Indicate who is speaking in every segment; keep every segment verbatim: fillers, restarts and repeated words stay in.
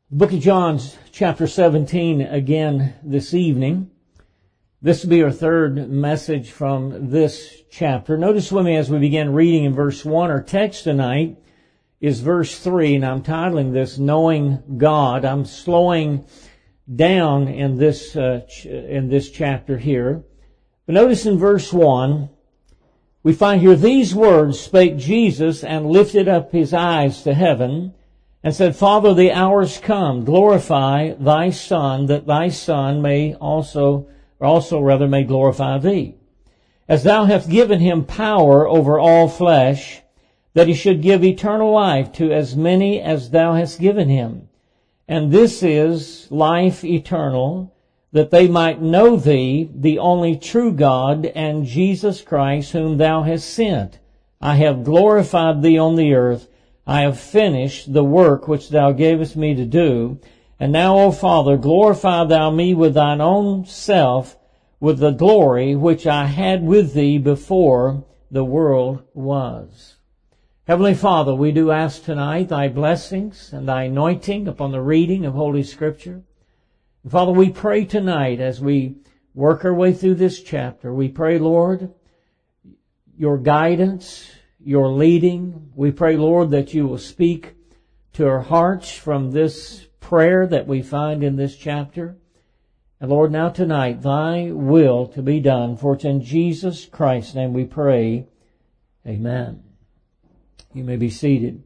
Speaker 1: Book of John, chapter seventeen, again this evening. This will be our third message from this chapter. Notice with me as we begin reading in verse one. Our text tonight is verse three, and I'm titling this, Knowing God. I'm slowing down in this, uh, ch- in this chapter here. But notice in verse one, we find here, these words spake Jesus and lifted up his eyes to heaven, and said, Father, the hour's come. Glorify thy Son, that thy Son may also, or also rather may glorify thee. As thou hast given him power over all flesh, that he should give eternal life to as many as thou hast given him. And this is life eternal, that they might know thee, the only true God, and Jesus Christ, whom thou hast sent. I have glorified thee on the earth. I have finished the work which thou gavest me to do. And now, O Father, glorify thou me with thine own self, with the glory which I had with thee before the world was. Heavenly Father, we do ask tonight thy blessings and thy anointing upon the reading of Holy Scripture. And Father, we pray tonight as we work our way through this chapter, we pray, Lord, your guidance, your leading. We pray, Lord, that you will speak to our hearts from this prayer that we find in this chapter. And Lord, now tonight, thy will to be done. For it's in Jesus Christ's name we pray. Amen. You may be seated.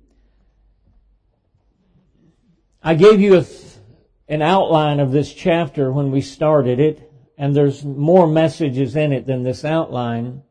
Speaker 1: I gave you a th- an outline of this chapter when we started it, and there's more messages in it than this outline.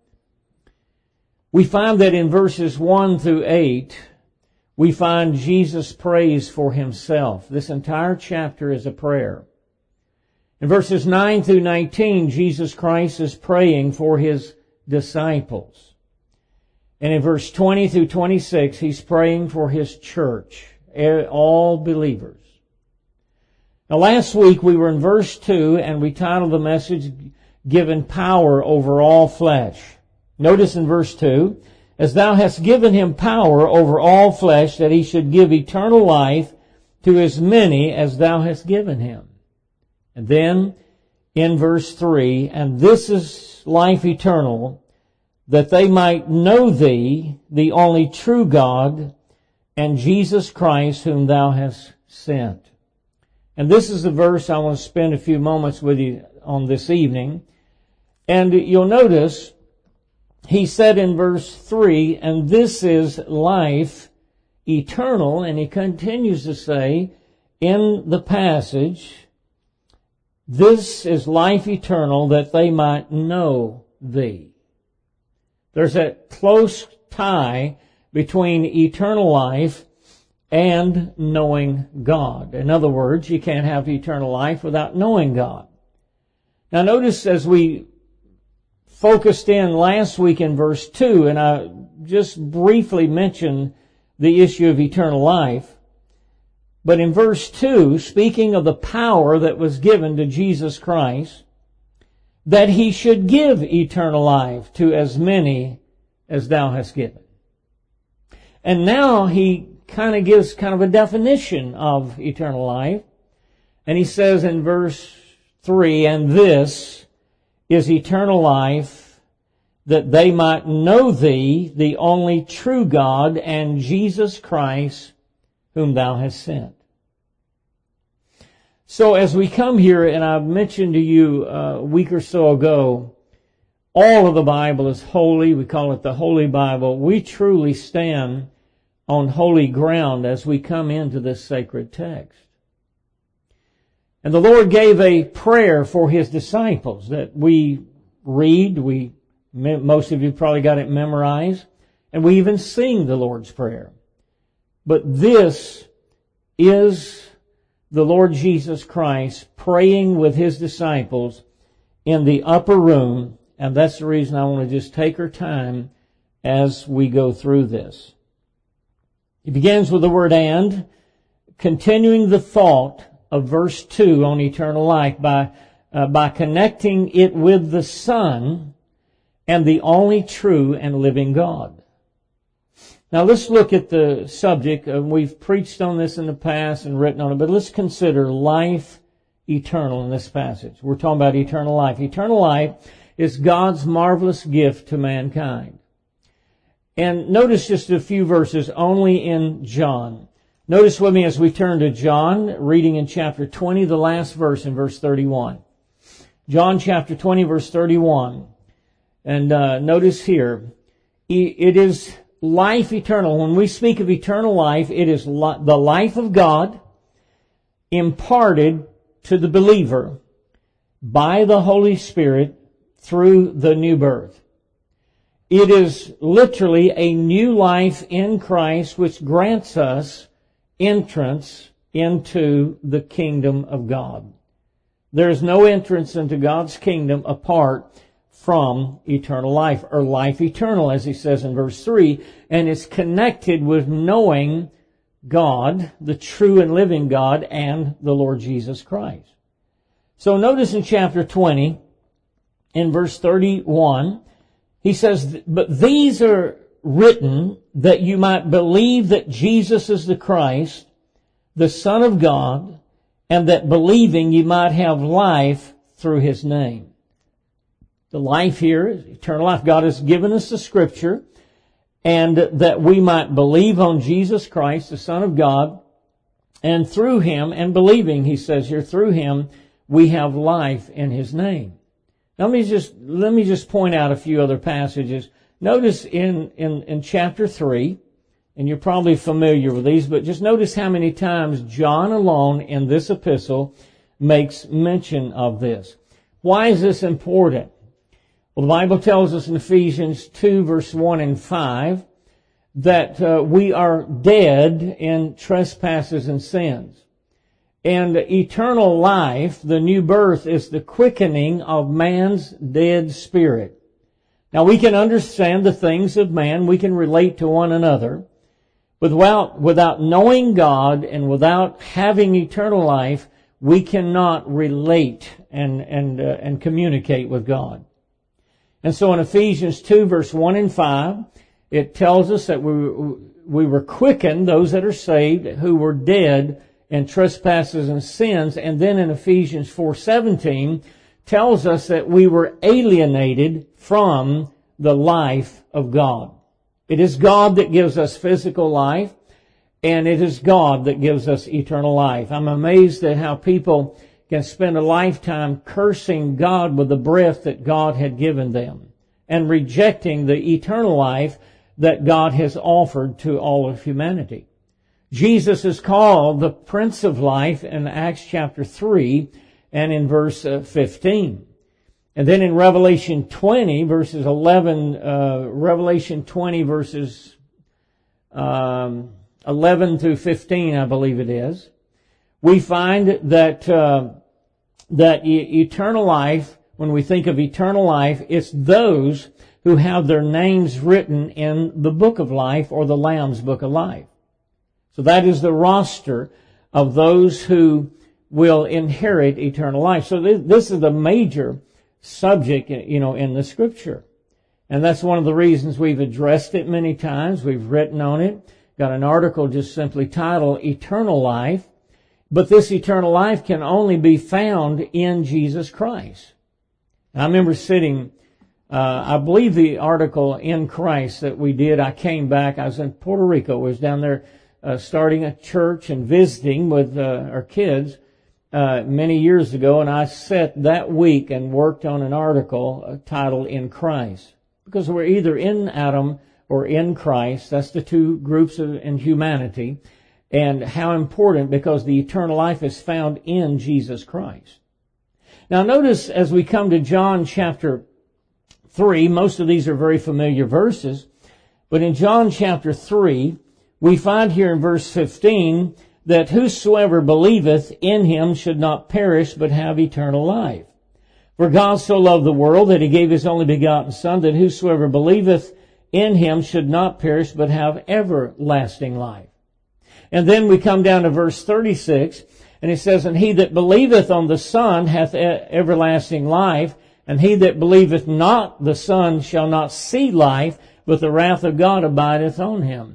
Speaker 1: We find that in verses one through eight, we find Jesus prays for himself. This entire chapter is a prayer. In verses nine through nineteen, Jesus Christ is praying for his disciples. And in verse twenty through twenty-six, he's praying for his church, all believers. Now last week we were in verse two, and we titled the message, Given Power Over All Flesh. Notice in verse two, as thou hast given him power over all flesh, that he should give eternal life to as many as thou hast given him. And then in verse three, and this is life eternal, that they might know thee, the only true God, and Jesus Christ, whom thou hast sent. And this is the verse I want to spend a few moments with you on this evening. And you'll notice he said in verse three, and this is life eternal, and he continues to say in the passage, this is life eternal, that they might know thee. There's a close tie between eternal life and knowing God. In other words, you can't have eternal life without knowing God. Now notice as we focused in last week in verse two, and I just briefly mentioned the issue of eternal life. But in verse two, speaking of the power that was given to Jesus Christ, that he should give eternal life to as many as thou hast given. And now he kind of gives kind of a definition of eternal life. And he says in verse three, and this is eternal life, that they might know thee, the only true God, and Jesus Christ, whom thou hast sent. So as we come here, and I've mentioned to you a week or so ago, all of the Bible is holy. We call it the Holy Bible. We truly stand on holy ground as we come into this sacred text. And the Lord gave a prayer for his disciples that we read. We, most of you probably got it memorized. And we even sing the Lord's Prayer. But this is the Lord Jesus Christ praying with his disciples in the upper room. And that's the reason I want to just take our time as we go through this. He begins with the word and, continuing the thought of verse two on eternal life by uh, by connecting it with the Son and the only true and living God. Now let's look at the subject. Uh, we've preached on this in the past and written on it, but let's consider life eternal in this passage. We're talking about eternal life. Eternal life is God's marvelous gift to mankind. And notice just a few verses only in John. Notice with me as we turn to John, reading in chapter twenty, the last verse in verse thirty-one. John chapter twenty, verse thirty-one. And uh, notice here, it is life eternal. When we speak of eternal life, it is li- the life of God imparted to the believer by the Holy Spirit through the new birth. It is literally a new life in Christ which grants us entrance into the kingdom of God. There is no entrance into God's kingdom apart from eternal life, or life eternal, as he says in verse three, and it's connected with knowing God, the true and living God, and the Lord Jesus Christ. So notice in chapter twenty, in verse thirty-one, he says, "But these are written that you might believe that Jesus is the Christ, the Son of God, and that believing you might have life through his name." The life here is eternal life. God has given us the Scripture, and that we might believe on Jesus Christ, the Son of God, and through him, and believing, he says here, through him, we have life in his name. Now, let me just, let me just point out a few other passages. Notice in, in, in chapter three, and you're probably familiar with these, but just notice how many times John alone in this epistle makes mention of this. Why is this important? Well, the Bible tells us in Ephesians two, verse one and five, that uh, we are dead in trespasses and sins. And eternal life, the new birth, is the quickening of man's dead spirit. Now, we can understand the things of man. We can relate to one another. But without, without knowing God and without having eternal life, we cannot relate and, and, uh, and communicate with God. And so in Ephesians two, verse one and five, it tells us that we, we were quickened, those that are saved, who were dead in trespasses and sins. And then in Ephesians four seventeen, tells us that we were alienated from the life of God. It is God that gives us physical life, and it is God that gives us eternal life. I'm amazed at how people can spend a lifetime cursing God with the breath that God had given them and rejecting the eternal life that God has offered to all of humanity. Jesus is called the Prince of Life in Acts chapter three and in verse fifteen. And then in Revelation twenty, verses eleven, uh, Revelation twenty, verses um, eleven through fifteen, I believe it is, we find that uh, that e- eternal life, when we think of eternal life, it's those who have their names written in the book of life or the Lamb's book of life. So that is the roster of those who will inherit eternal life. So this, this is the major subject, you know, in the Scripture. And that's one of the reasons we've addressed it many times. We've written on it. Got an article just simply titled Eternal Life. But this eternal life can only be found in Jesus Christ. And I remember sitting, uh, I believe the article In Christ that we did, I came back, I was in Puerto Rico, I was down there uh, starting a church and visiting with uh, our kids uh, many years ago, and I sat that week and worked on an article uh, titled In Christ. Because we're either in Adam or in Christ, that's the two groups of, in humanity. And how important, because the eternal life is found in Jesus Christ. Now notice as we come to John chapter three, most of these are very familiar verses, but in John chapter three, we find here in verse fifteen that whosoever believeth in him should not perish but have eternal life. For God so loved the world that he gave his only begotten Son, that whosoever believeth in him should not perish but have everlasting life. And then we come down to verse thirty-six, and it says, And he that believeth on the Son hath everlasting life, and he that believeth not the Son shall not see life, but the wrath of God abideth on him.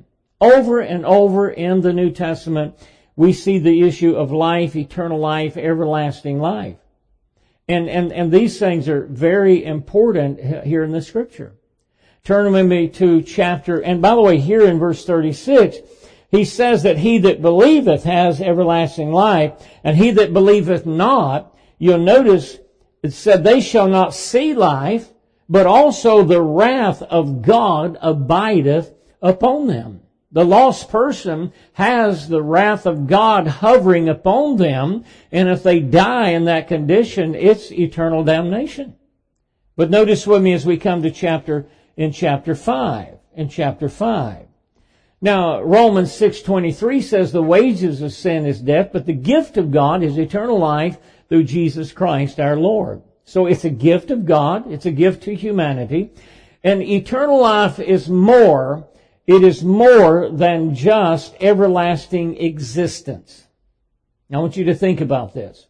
Speaker 1: Over and over in the New Testament, we see the issue of life, eternal life, everlasting life. And, and, and these things are very important here in the Scripture. Turn with me to chapter, and by the way, here in verse thirty-six, he says that he that believeth has everlasting life, and he that believeth not, you'll notice it said they shall not see life, but also the wrath of God abideth upon them. The lost person has the wrath of God hovering upon them, and if they die in that condition, it's eternal damnation. But notice with me as we come to chapter, in chapter five, in chapter five. Now, Romans six twenty-three says the wages of sin is death, but the gift of God is eternal life through Jesus Christ our Lord. So it's a gift of God, it's a gift to humanity, and eternal life is more It is more than just everlasting existence. Now, I want you to think about this.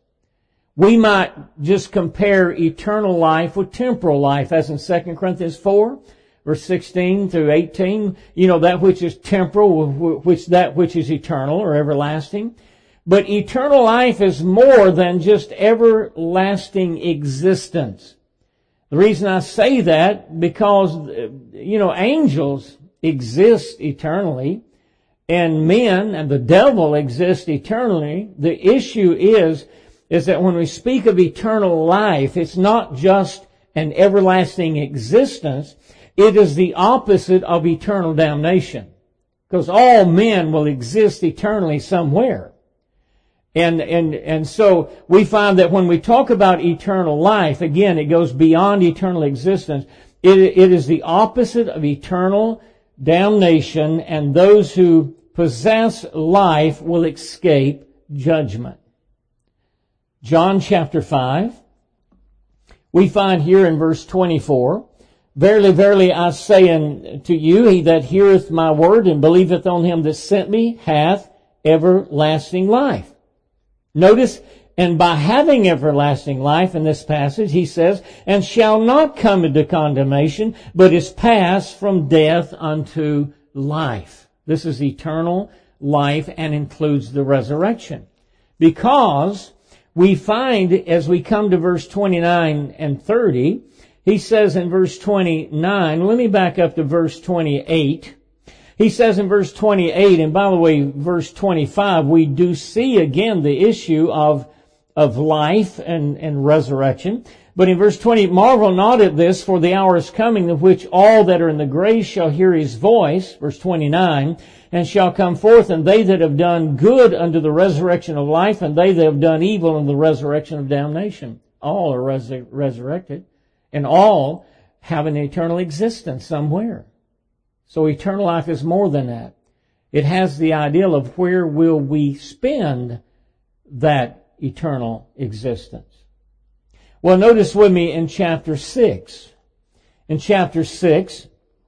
Speaker 1: We might just compare eternal life with temporal life, as in Second Corinthians four, verse sixteen through eighteen. You know, that which is temporal, which that which is eternal or everlasting. But eternal life is more than just everlasting existence. The reason I say that, because, you know, angels exist eternally, and men and the devil exist eternally. The issue is, is that when we speak of eternal life, it's not just an everlasting existence. It is the opposite of eternal damnation. Because all men will exist eternally somewhere. And, and, and so we find that when we talk about eternal life, again, it goes beyond eternal existence. It, it is the opposite of eternal damnation, and those who possess life will escape judgment. John chapter five, we find here in verse twenty-four, Verily, verily, I say unto you, he that heareth my word and believeth on him that sent me hath everlasting life. Notice, and by having everlasting life in this passage, he says, and shall not come into condemnation, but is passed from death unto life. This is eternal life and includes the resurrection. Because we find, as we come to verse twenty-nine and thirty, he says in verse twenty-nine, let me back up to verse twenty-eight. He says in verse twenty-eight, and by the way, verse twenty-five, we do see again the issue of of life and, and resurrection. But in verse twenty, marvel not at this, for the hour is coming in which all that are in the grave shall hear his voice, verse twenty-nine, and shall come forth, and they that have done good unto the resurrection of life, and they that have done evil unto the resurrection of damnation. All are resur- resurrected, and all have an eternal existence somewhere. So eternal life is more than that. It has the ideal of where will we spend that eternal existence. Well, notice with me in chapter six. In chapter six,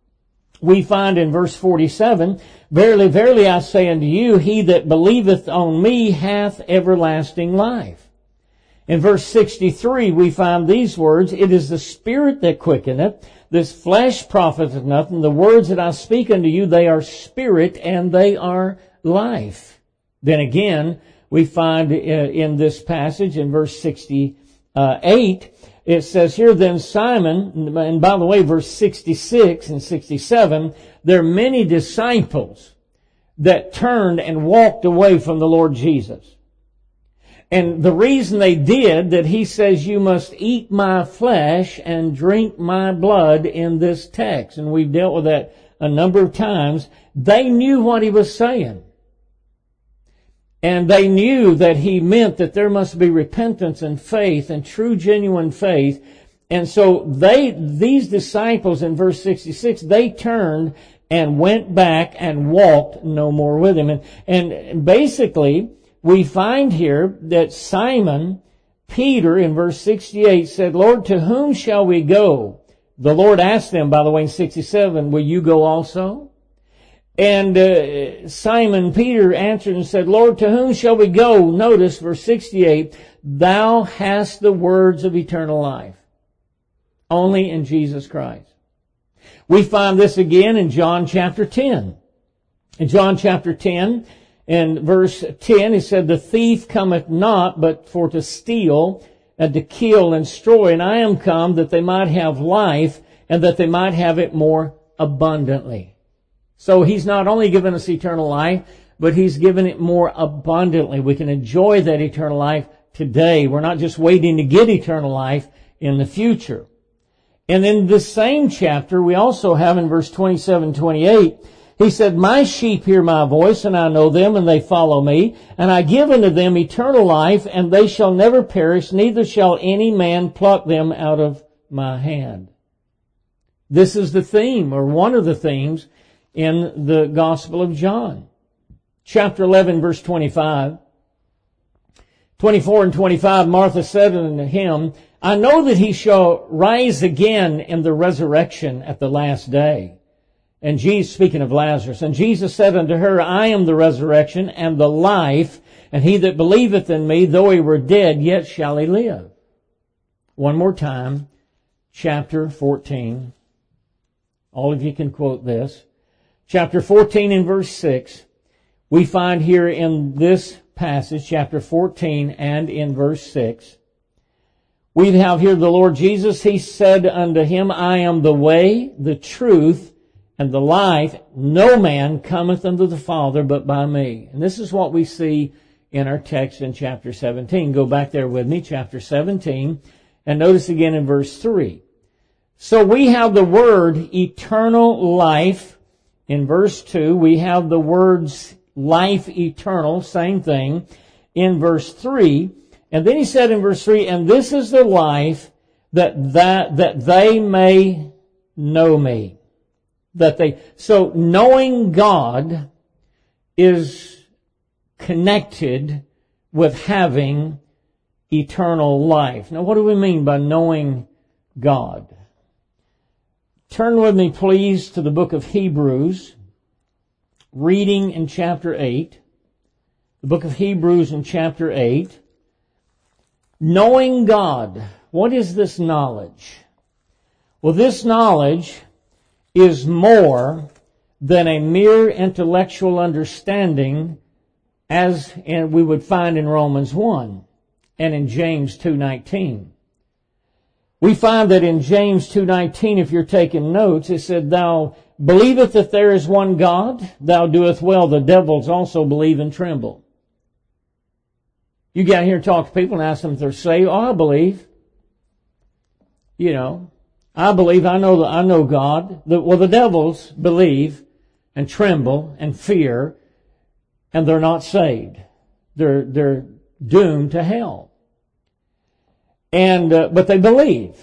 Speaker 1: we find in verse forty-seven, Verily, verily, I say unto you, he that believeth on me hath everlasting life. In verse sixty-three, we find these words, It is the Spirit that quickeneth, this flesh profiteth nothing. The words that I speak unto you, they are spirit and they are life. Then again, we find in this passage in verse sixty-eight, it says here, Then Simon, and by the way, verse sixty-six and sixty-seven, there are many disciples that turned and walked away from the Lord Jesus. And the reason they did, that he says, you must eat my flesh and drink my blood in this text. And we've dealt with that a number of times. They knew what he was saying. And they knew that he meant that there must be repentance and faith and true, genuine faith. And so they, these disciples in verse sixty-six, they turned and went back and walked no more with him. And, and basically, we find here that Simon Peter in verse sixty-eight said, Lord, to whom shall we go? The Lord asked them, by the way, in sixty-seven, will you go also? And uh, Simon Peter answered and said, Lord, to whom shall we go? Notice verse sixty-eight, thou hast the words of eternal life. Only in Jesus Christ. We find this again in John chapter ten. In John chapter ten, in verse ten, he said, the thief cometh not but for to steal and to kill and destroy. And I am come that they might have life and that they might have it more abundantly. So he's not only given us eternal life, but he's given it more abundantly. We can enjoy that eternal life today. We're not just waiting to get eternal life in the future. And in this same chapter, we also have in verse twenty-seven, twenty-eight, he said, my sheep hear my voice, and I know them, and they follow me. And I give unto them eternal life, and they shall never perish, neither shall any man pluck them out of my hand. This is the theme, or one of the themes, in the Gospel of John. Chapter eleven, verse twenty-five. twenty-four and twenty-five, Martha said unto him, I know that he shall rise again in the resurrection at the last day. And Jesus, speaking of Lazarus, and Jesus said unto her, I am the resurrection and the life, and he that believeth in me, though he were dead, yet shall he live. One more time, chapter fourteen. All of you can quote this. Chapter fourteen and verse six. We find here in this passage, chapter fourteen and in verse six, we have here the Lord Jesus, he said unto him, I am the way, the truth, and the life. No man cometh unto the Father but by me. And this is what we see in our text in chapter seventeen. Go back there with me, chapter seventeen, and notice again in verse three. So we have the word eternal life in verse two. We have the words life eternal, same thing, in verse three. And then he said in verse three, and this is the life that that, that they may know me. That they, so knowing God is connected with having eternal life. Now, what do we mean by knowing God? Turn with me, please, to the book of Hebrews, reading in chapter eight. The book of Hebrews in chapter eight. Knowing God. What is this knowledge? Well, this knowledge is more than a mere intellectual understanding, as in, we would find in Romans one and in James two nineteen. We find that in James two nineteen, if you're taking notes, it said, thou believest that there is one God, thou doest well, the devils also believe and tremble. You get out here and talk to people and ask them if they're saved. Oh, I believe. You know, I believe, I know, I know God. The, well, the devils believe and tremble and fear, and they're not saved. They're, they're doomed to hell. And, uh, but they believe.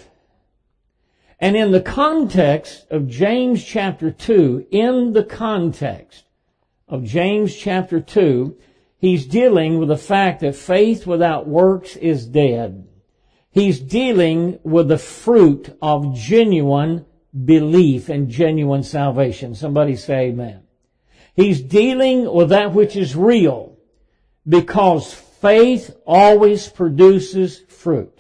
Speaker 1: And in the context of James chapter two, in the context of James chapter two, he's dealing with the fact that faith without works is dead. He's dealing with the fruit of genuine belief and genuine salvation. Somebody say amen. He's dealing with that which is real, because faith always produces fruit.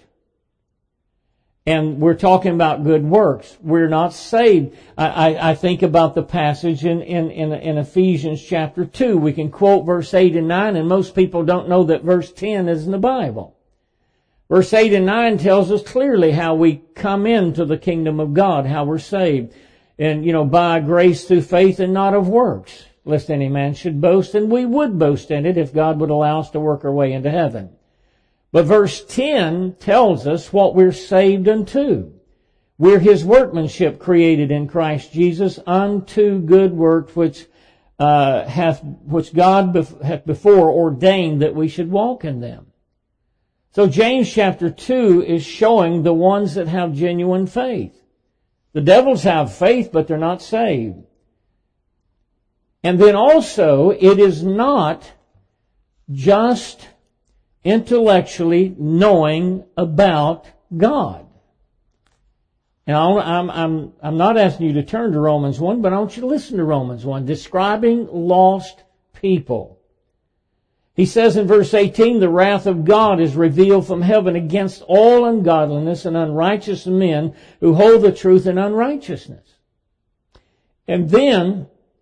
Speaker 1: And we're talking about good works. We're not saved. I, I, I think about the passage in, in, in, in Ephesians chapter two. We can quote verse eight and nine, and most people don't know that verse ten is in the Bible. Verse eight and nine tells us clearly how we come into the kingdom of God, how we're saved. And, you know, by grace through faith and not of works, lest any man should boast. And we would boast in it if God would allow us to work our way into heaven. But verse ten tells us what we're saved unto. We're His workmanship created in Christ Jesus unto good works which uh, hath which God bef- hath before ordained that we should walk in them. So James chapter two is showing the ones that have genuine faith. The devils have faith, but they're not saved. And then also, it is not just intellectually knowing about God. Now, I'm, I'm, I'm not asking you to turn to Romans one, but I want you to listen to Romans one, describing lost people. He says in verse eighteen, the wrath of God is revealed from heaven against all ungodliness and unrighteous men who hold the truth in unrighteousness. And then,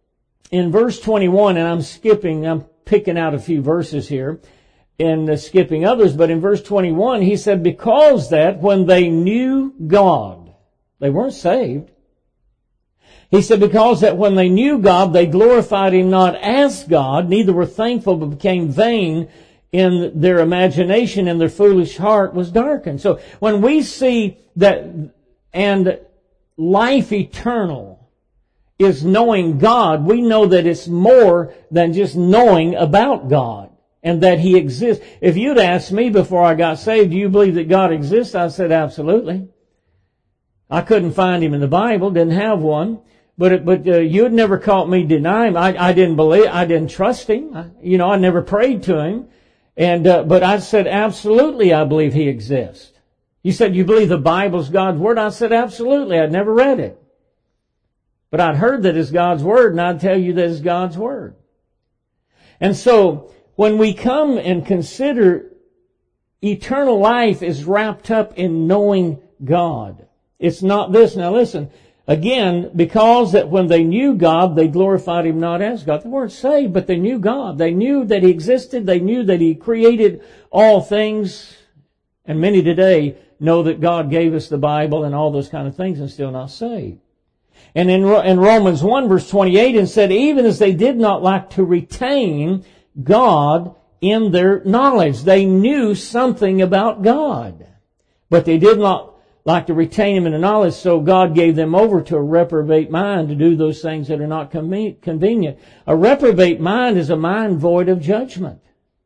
Speaker 1: in verse twenty-one, and I'm skipping, I'm picking out a few verses here and uh, skipping others, but in verse twenty-one, he said, because that when they knew God, they weren't saved. He said, because that when they knew God, they glorified Him not as God, neither were thankful, but became vain in their imagination, and their foolish heart was darkened. So when we see that, and life eternal is knowing God, we know that it's more than just knowing about God and that He exists. If you'd asked me before I got saved, do you believe that God exists? I said, absolutely. I couldn't find Him in the Bible, didn't have one. But but uh, you had never caught me deny Him. I, I didn't believe, I didn't trust Him. I, you know, I never prayed to Him. And uh, but I said, absolutely, I believe He exists. You said, you believe the Bible's God's Word? I said, absolutely. I'd never read it. But I'd heard that it's God's Word, and I'd tell you that it's God's Word. And so, when we come and consider eternal life is wrapped up in knowing God. It's not this. Now listen, again, because that when they knew God, they glorified Him not as God. They weren't saved, but they knew God. They knew that He existed. They knew that He created all things. And many today know that God gave us the Bible and all those kind of things and still not saved. And in, in Romans one verse twenty-eight, it said, even as they did not like to retain God in their knowledge. They knew something about God, but they did not like to retain Him in the knowledge, so God gave them over to a reprobate mind to do those things that are not convenient. A reprobate mind is a mind void of judgment.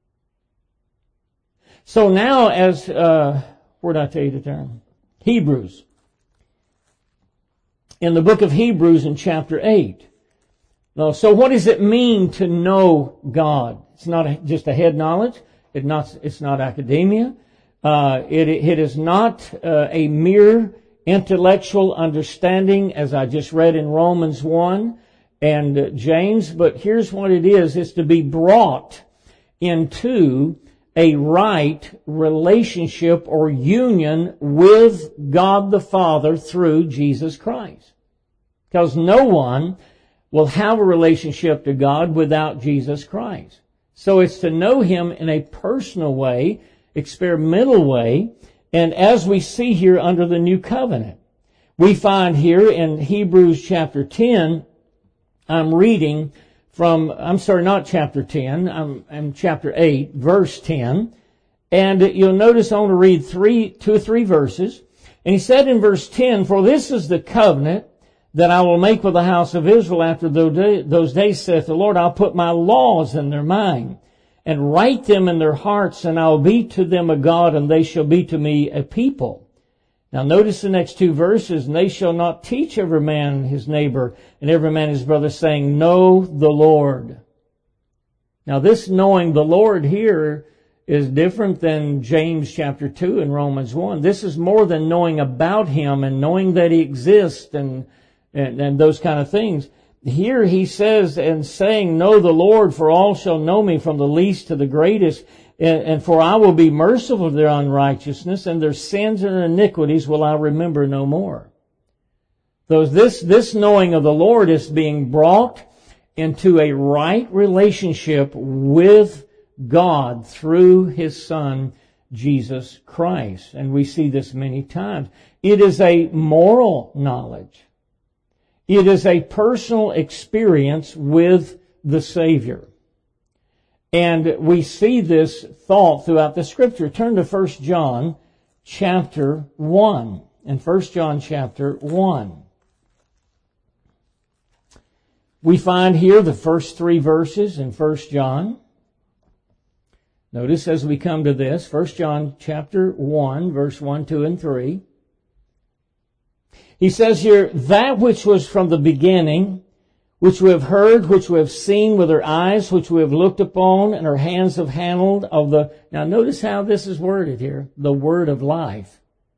Speaker 1: So now as, uh, where did I tell you to turn? Hebrews. In the book of Hebrews in chapter eight. Now, so what does it mean to know God? It's not just a head knowledge. It's not, it's not academia. Uh, it, it is not uh, a mere intellectual understanding, as I just read in Romans one and uh, James, but here's what it is. It's to be brought into a right relationship or union with God the Father through Jesus Christ. Because no one will have a relationship to God without Jesus Christ. So it's to know Him in a personal way, experimental way, and as we see here under the new covenant. We find here in Hebrews chapter ten, I'm reading from, I'm sorry, not chapter ten, I'm in chapter eight, verse ten, and you'll notice I want to read three, two or three verses. And he said in verse ten, for this is the covenant that I will make with the house of Israel after those days, saith the Lord. I'll put my laws in their mind and write them in their hearts, and I'll be to them a God, and they shall be to me a people. Now notice the next two verses, and they shall not teach every man his neighbor and every man his brother, saying, know the Lord. Now this knowing the Lord here is different than James chapter two and Romans one. This is more than knowing about Him and knowing that He exists and And, and those kind of things. Here he says, and saying, know the Lord, for all shall know me, from the least to the greatest, and, and for I will be merciful to their unrighteousness, and their sins and iniquities will I remember no more. So this, this knowing of the Lord is being brought into a right relationship with God through His Son, Jesus Christ. And we see this many times. It is a moral knowledge. It is a personal experience with the Savior. And we see this thought throughout the Scripture. Turn to First John chapter one. In First John chapter one. We find here the first three verses in First John. Notice as we come to this, First John chapter one, verse one, two, and three. He says here, that which was from the beginning, which we have heard, which we have seen with our eyes, which we have looked upon, and our hands have handled of the... Now notice how this is worded here, the word of life.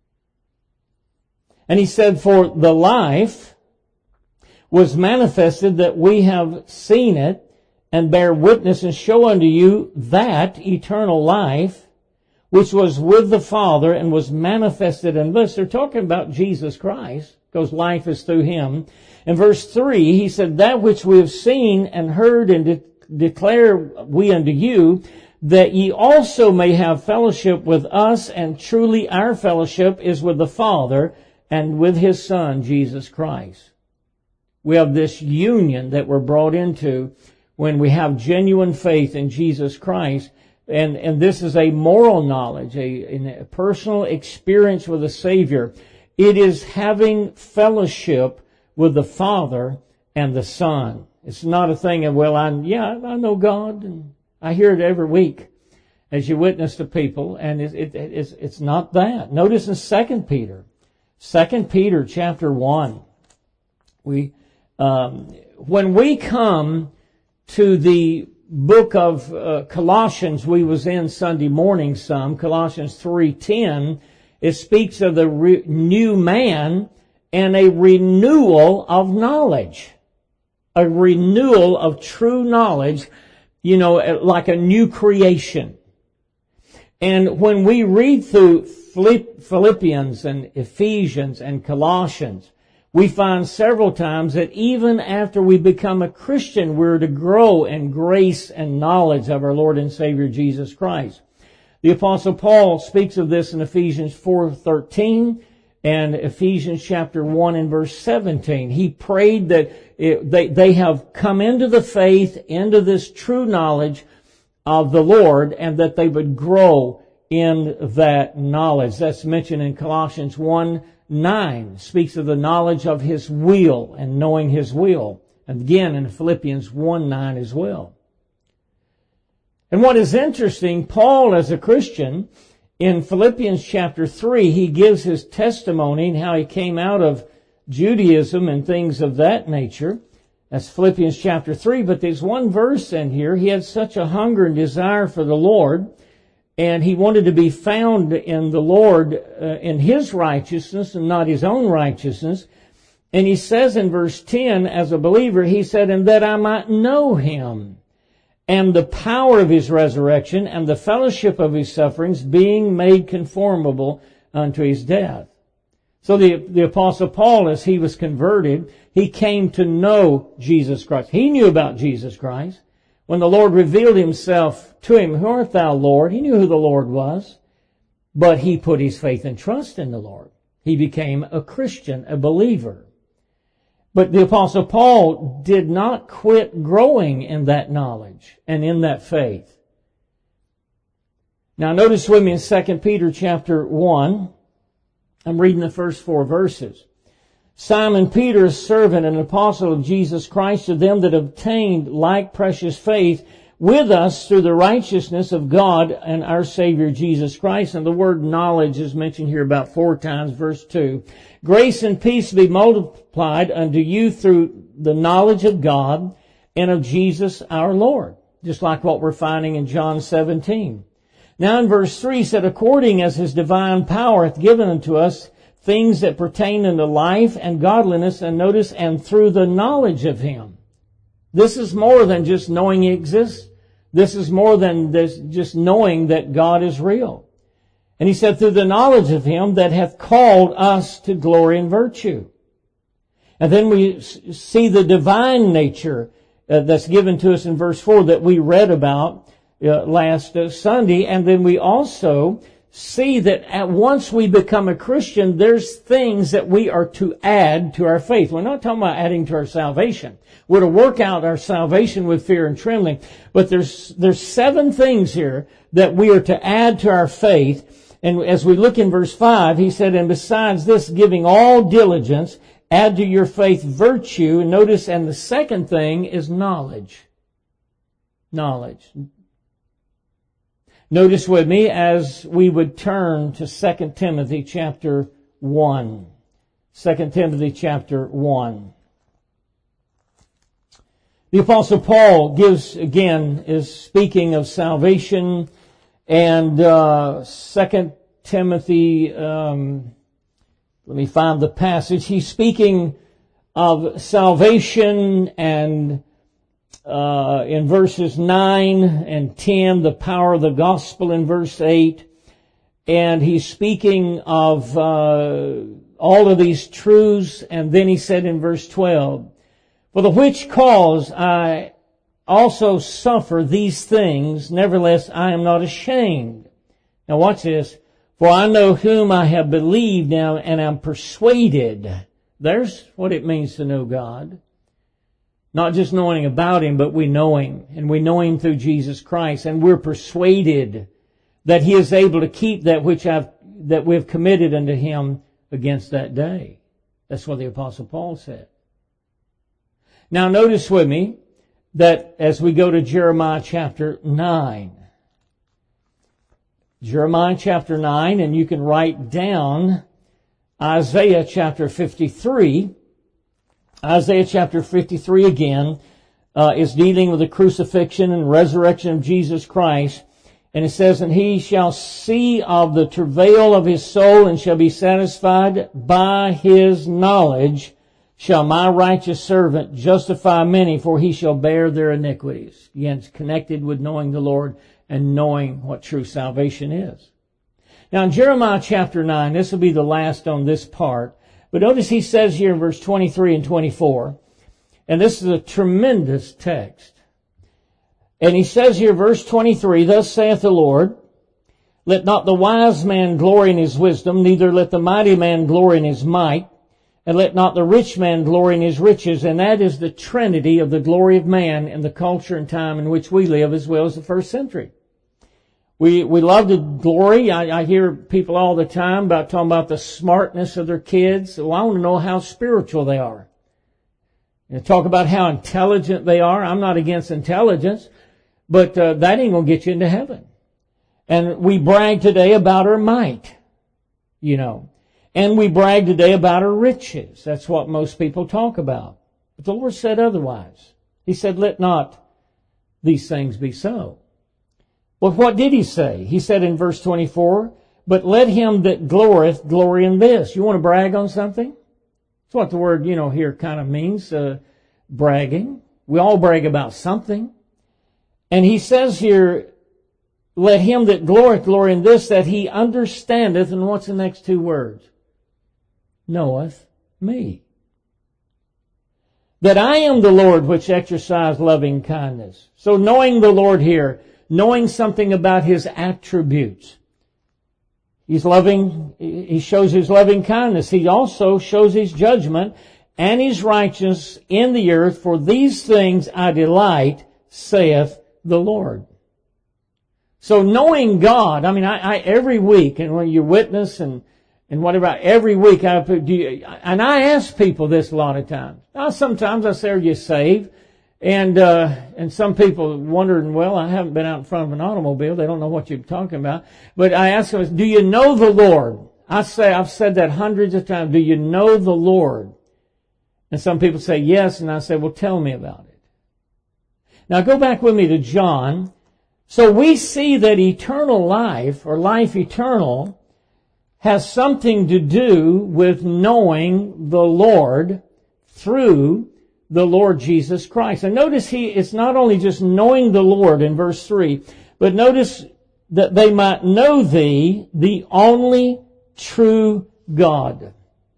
Speaker 1: And he said, for the life was manifested, that we have seen it, and bear witness and show unto you that eternal life which was with the Father and was manifested in us. They're talking about Jesus Christ, because life is through Him. In verse three, he said, that which we have seen and heard and de- declare we unto you, that ye also may have fellowship with us, and truly our fellowship is with the Father and with His Son, Jesus Christ. We have this union that we're brought into when we have genuine faith in Jesus Christ. And, and this is a moral knowledge, a, a personal experience with the Savior. It is having fellowship with the Father and the Son. It's not a thing of, well, I, yeah, I know God, and I hear it every week as you witness to people, and it, it, it's, it's not that. Notice in Second Peter, Second Peter chapter one, we, um, when we come to the book of uh, Colossians, we was in Sunday morning some, Colossians three ten, it speaks of the re- new man and a renewal of knowledge. A renewal of true knowledge, you know, like a new creation. And when we read through Philippians and Ephesians and Colossians, we find several times that even after we become a Christian, we're to grow in grace and knowledge of our Lord and Savior Jesus Christ. The Apostle Paul speaks of this in Ephesians four thirteen and Ephesians chapter one and verse seventeen. He prayed that it, they, they have come into the faith, into this true knowledge of the Lord, and that they would grow in that knowledge. That's mentioned in Colossians one nine, speaks of the knowledge of His will and knowing His will. And again in Philippians one nine as well. And what is interesting, Paul as a Christian, in Philippians chapter three, he gives his testimony and how he came out of Judaism and things of that nature. That's Philippians chapter three, but there's one verse in here. He had such a hunger and desire for the Lord, and he wanted to be found in the Lord uh, in His righteousness and not his own righteousness. And he says in verse ten, as a believer, he said, and that I might know Him, and the power of His resurrection, and the fellowship of His sufferings, being made conformable unto His death. So the, the Apostle Paul, as he was converted, he came to know Jesus Christ. He knew about Jesus Christ. When the Lord revealed Himself to him, who art thou, Lord? He knew who the Lord was. But he put his faith and trust in the Lord. He became a Christian, a believer. But the Apostle Paul did not quit growing in that knowledge and in that faith. Now notice with me in Second Peter chapter one, I'm reading the first four verses. Simon Peter, a servant and apostle of Jesus Christ, to them that obtained like precious faith with us through the righteousness of God and our Savior Jesus Christ. And the word knowledge is mentioned here about four times, verse two. Grace and peace be multiplied unto you through the knowledge of God and of Jesus our Lord. Just like what we're finding in John seventeen. Now in verse three, he said, according as His divine power hath given unto us things that pertain unto life and godliness, and notice, and through the knowledge of Him. This is more than just knowing He exists. This is more than this, just knowing that God is real. And he said, through the knowledge of Him that hath called us to glory and virtue. And then we see the divine nature uh, that's given to us in verse four that we read about uh, last uh, Sunday. And then we also see that at once we become a Christian, there's things that we are to add to our faith. We're not talking about adding to our salvation. We're to work out our salvation with fear and trembling. But there's, there's seven things here that we are to add to our faith. And as we look in verse five, he said, and besides this, giving all diligence, add to your faith virtue. And notice, and the second thing is knowledge. Knowledge. Notice with me as we would turn to Second Timothy chapter one. Second Timothy chapter one. The Apostle Paul gives, again, is speaking of salvation, and uh, Second Timothy, um, let me find the passage. He's speaking of salvation, and Uh, in verses nine and ten, the power of the gospel in verse eight, and he's speaking of uh, all of these truths, and then he said in verse twelve, "For the which cause I also suffer these things, nevertheless I am not ashamed." Now watch this. "For I know whom I have believed now, and am persuaded." There's what it means to know God. Not just knowing about Him, but we know Him. And we know Him through Jesus Christ. And we're persuaded that He is able to keep that which I've, that we've committed unto Him against that day. That's what the Apostle Paul said. Now notice with me that as we go to Jeremiah chapter nine. Jeremiah chapter nine, and you can write down Isaiah chapter fifty-three. Isaiah chapter fifty-three again uh, is dealing with the crucifixion and resurrection of Jesus Christ. And it says, "And he shall see of the travail of his soul and shall be satisfied. By his knowledge shall my righteous servant justify many, for he shall bear their iniquities." Again, it's connected with knowing the Lord and knowing what true salvation is. Now in Jeremiah chapter nine, this will be the last on this part, but notice he says here in verse twenty-three and twenty-four, and this is a tremendous text. And he says here, verse twenty-three, "Thus saith the Lord, let not the wise man glory in his wisdom, neither let the mighty man glory in his might, and let not the rich man glory in his riches." And that is the trinity of the glory of man in the culture and time in which we live, as well as the first century. We we love to glory. I, I hear people all the time about talking about the smartness of their kids. Well, I want to know how spiritual they are. And talk about how intelligent they are. I'm not against intelligence, but uh, that ain't going to get you into heaven. And we brag today about our might, you know. And we brag today about our riches. That's what most people talk about. But the Lord said otherwise. He said, let not these things be so. Well, what did He say? He said in verse twenty-four, "But let him that glorieth glory in this." You want to brag on something? That's what the word, you know, here kind of means, uh, bragging. We all brag about something. And he says here, "Let him that glorieth glory in this, that he understandeth," and what's the next two words? "Knoweth me. That I am the Lord which exercise loving kindness." So knowing the Lord here, knowing something about His attributes. He's loving, He shows His loving kindness. He also shows His judgment and His righteousness in the earth. "For these things I delight, saith the Lord." So knowing God, I mean, I, I every week, and when you witness and and whatever, every week I put, do you, and I ask people this a lot of times. Now, sometimes I say, "Are you saved?" And uh and some people wondering, well, I haven't been out in front of an automobile. They don't know what you're talking about. But I ask them, do you know the Lord? I say, I've said that hundreds of times. Do you know the Lord? And some people say yes, and I say, well, tell me about it. Now go back with me to John. So we see that eternal life, or life eternal, has something to do with knowing the Lord through the Lord Jesus Christ. And notice he, it's not only just knowing the Lord in verse three, but notice that they might know Thee, the only true God.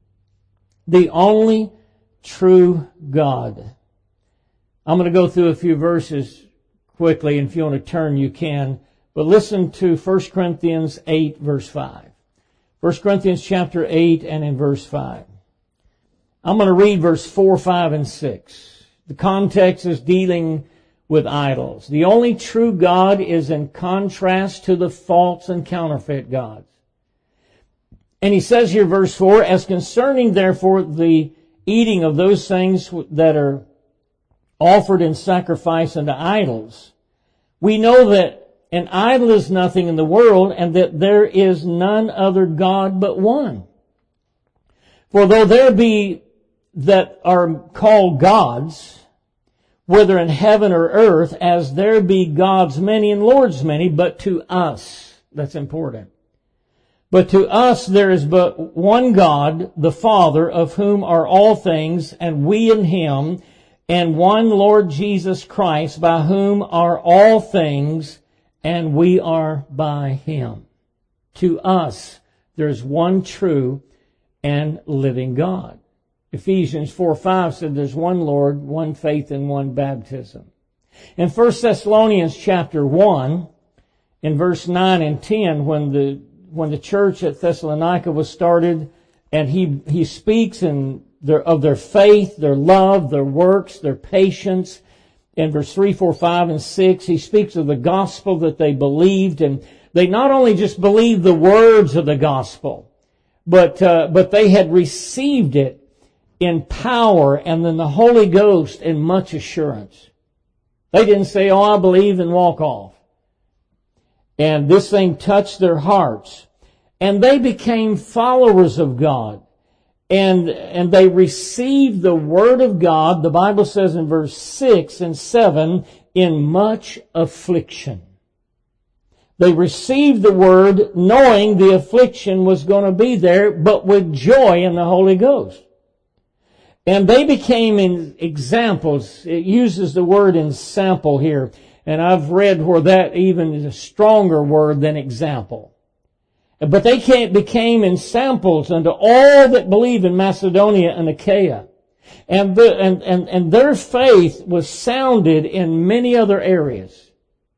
Speaker 1: The only true God. I'm going to go through a few verses quickly, and if you want to turn, you can. But listen to First Corinthians eight, verse five. First Corinthians chapter eight and in verse five. I'm going to read verse four, five, and six. The context is dealing with idols. The only true God is in contrast to the false and counterfeit gods. And he says here, verse four, "As concerning therefore the eating of those things that are offered in sacrifice unto idols, we know that an idol is nothing in the world, and that there is none other God but one. For though there be that are called gods, whether in heaven or earth, as there be gods many and lords many, but to us," that's important, "but to us there is but one God, the Father, of whom are all things, and we in Him, and one Lord Jesus Christ, by whom are all things, and we are by Him." to us there's one true and living God. Ephesians four five said there's one Lord, one faith, and one baptism. In First Thessalonians chapter one, in verse nine and ten, when the when the church at Thessalonica was started, and he he speaks in their, of their faith, their love, their works, their patience. In verse three, four, five, and six, he speaks of the gospel that they believed, and they not only just believed the words of the gospel, but uh, but they had received it in power and then the Holy Ghost in much assurance. They didn't say, "Oh, I believe," and walk off. And this thing touched their hearts. And they became followers of God. And, and they received the Word of God, the Bible says in verse six and seven, in much affliction. They received the Word knowing the affliction was going to be there, but with joy in the Holy Ghost. And they became in examples. It uses the word ensample here. And I've read where that even is a stronger word than example. But they became ensamples unto all that believe in Macedonia and Achaia. And, the, and, and, and their faith was sounded in many other areas.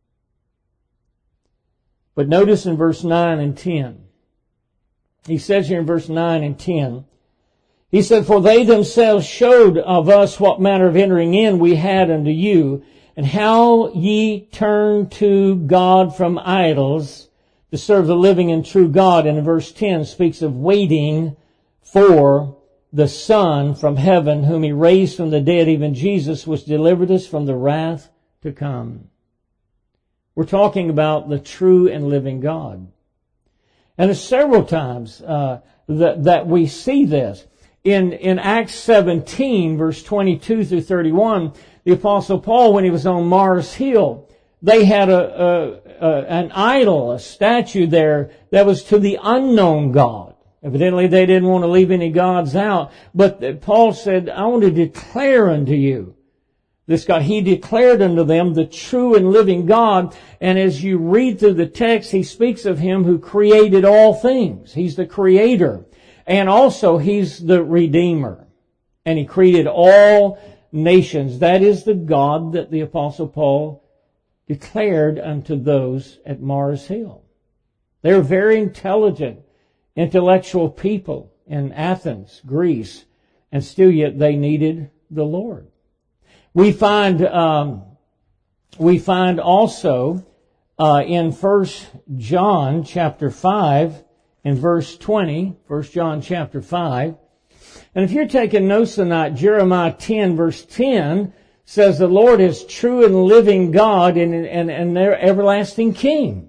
Speaker 1: But notice in verse nine and ten. He says here in verse nine and ten, he said, "For they themselves showed of us what manner of entering in we had unto you, and how ye turned to God from idols to serve the living and true God." And in verse ten speaks of waiting for the Son from heaven, whom he raised from the dead, even Jesus, which delivered us from the wrath to come. We're talking about the true and living God. And there's several times uh, that, that we see this. In, in Acts seventeen, verse twenty-two through thirty-one, the Apostle Paul, when he was on Mars Hill, they had a, a, a an idol, a statue there that was to the unknown God. Evidently, they didn't want to leave any gods out. But Paul said, "I want to declare unto you this God." He declared unto them the true and living God. And as you read through the text, he speaks of him who created all things. He's the creator. And also, he's the Redeemer. And he created all nations. That is the God that the Apostle Paul declared unto those at Mars Hill. They're very intelligent, intellectual people in Athens, Greece, and still yet they needed the Lord. We find um, we find also uh, in First John chapter five, in verse twenty, First John chapter five. And if you're taking notes tonight, Jeremiah ten, verse ten says the Lord is true and living God and, and, and their everlasting King.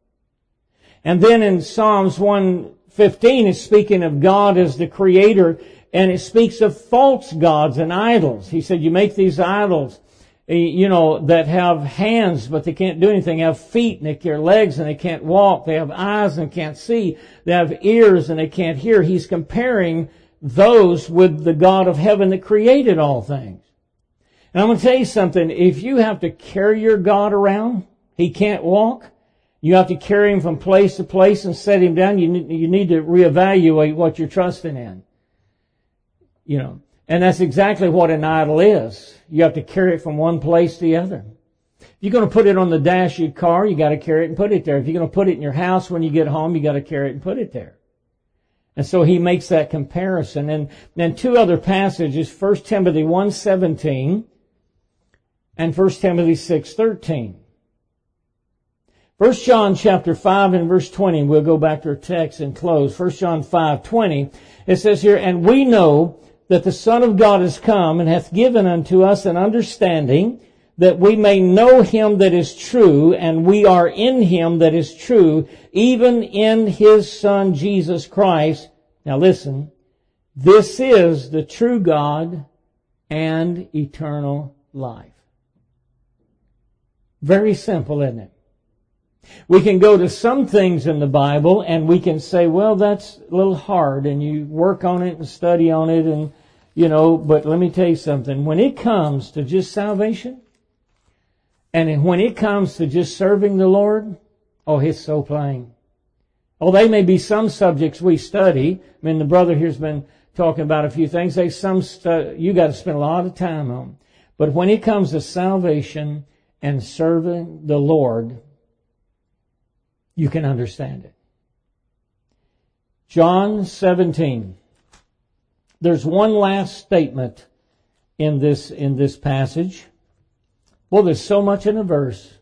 Speaker 1: And then in Psalms one fifteen, it's speaking of God as the Creator, and it speaks of false gods and idols. He said, you make these idols, you know, that have hands, but they can't do anything. They have feet and they have legs and they can't walk. They have eyes and can't see. They have ears and they can't hear. He's comparing those with the God of heaven that created all things. And I'm going to tell you something. If you have to carry your God around, he can't walk. You have to carry him from place to place and set him down. You need, you need to reevaluate what you're trusting in. You know. And that's exactly what an idol is. You have to carry it from one place to the other. If you're going to put it on the dash of your car, you got to carry it and put it there. If you're going to put it in your house when you get home, you got to carry it and put it there. And so he makes that comparison. And then two other passages, First Timothy one seventeen and First Timothy six thirteen. First John chapter five and verse twenty, we'll go back to our text and close. First John five twenty, it says here, "And we know that the Son of God is come and hath given unto us an understanding that we may know him that is true, and we are in him that is true, even in his Son Jesus Christ." Now listen, this is the true God and eternal life. Very simple, isn't it? We can go to some things in the Bible and we can say, well, that's a little hard, and you work on it and study on it, and, you know, but let me tell you something. When it comes to just salvation, and when it comes to just serving the Lord, oh, it's so plain. Oh, they may be some subjects we study. I mean, the brother here's been talking about a few things. They some stu- you got to spend a lot of time on. But when it comes to salvation and serving the Lord, you can understand it. John seventeen. There's one last statement in this in this passage. Well, there's so much in a verse.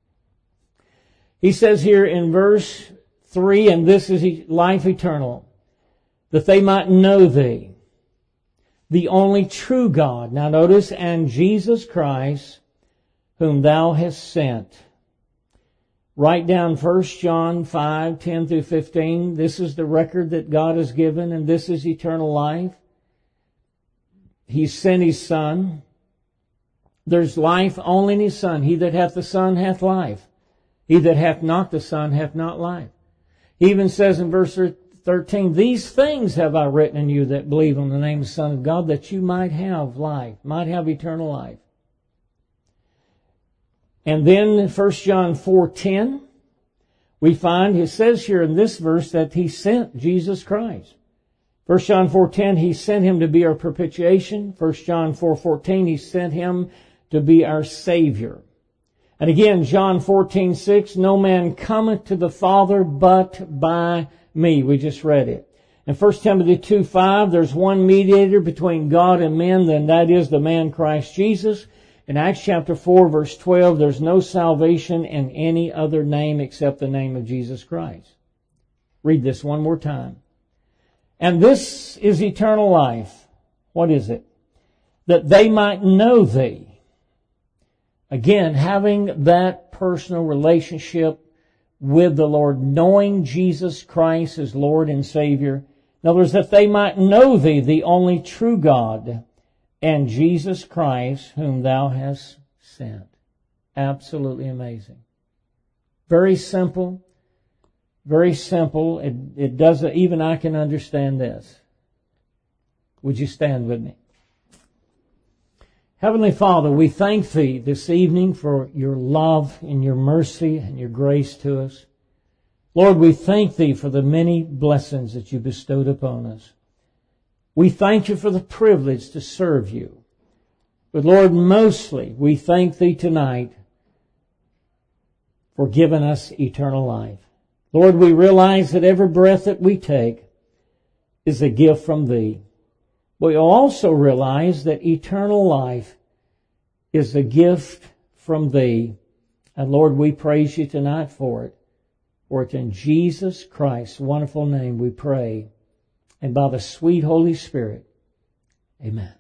Speaker 1: He says here in verse three, and this is life eternal, that they might know thee, the only true God. Now notice, and Jesus Christ, whom thou hast sent. Write down First John five, ten through fifteen. This is the record that God has given, and this is eternal life. He sent His Son. There's life only in His Son. He that hath the Son hath life. He that hath not the Son hath not life. He even says in verse thirteen, these things have I written in you that believe on the name of the Son of God, that you might have life, might have eternal life. And then First John four ten, we find, it says here in this verse that He sent Jesus Christ. First John four ten, He sent Him to be our propitiation. First John four fourteen, He sent Him to be our Savior. And again, John fourteen six, no man cometh to the Father but by me. We just read it. In First Timothy two five, there's one mediator between God and men, and that is the man Christ Jesus. In Acts chapter four, verse twelve, there's no salvation in any other name except the name of Jesus Christ. Read this one more time. And this is eternal life. What is it? That they might know thee. Again, having that personal relationship with the Lord, knowing Jesus Christ as Lord and Savior. In other words, that they might know thee, the only true God, and Jesus Christ, whom thou hast sent. Absolutely amazing. Very simple. Very simple. It, it doesn't, even I can understand this. Would you stand with me? Heavenly Father, we thank Thee this evening for Your love and Your mercy and Your grace to us. Lord, we thank Thee for the many blessings that You bestowed upon us. We thank You for the privilege to serve You. But Lord, mostly we thank Thee tonight for giving us eternal life. Lord, we realize that every breath that we take is a gift from Thee. We also realize that eternal life is a gift from Thee. And Lord, we praise You tonight for it. For it's in Jesus Christ's wonderful name we pray. And by the sweet Holy Spirit, amen.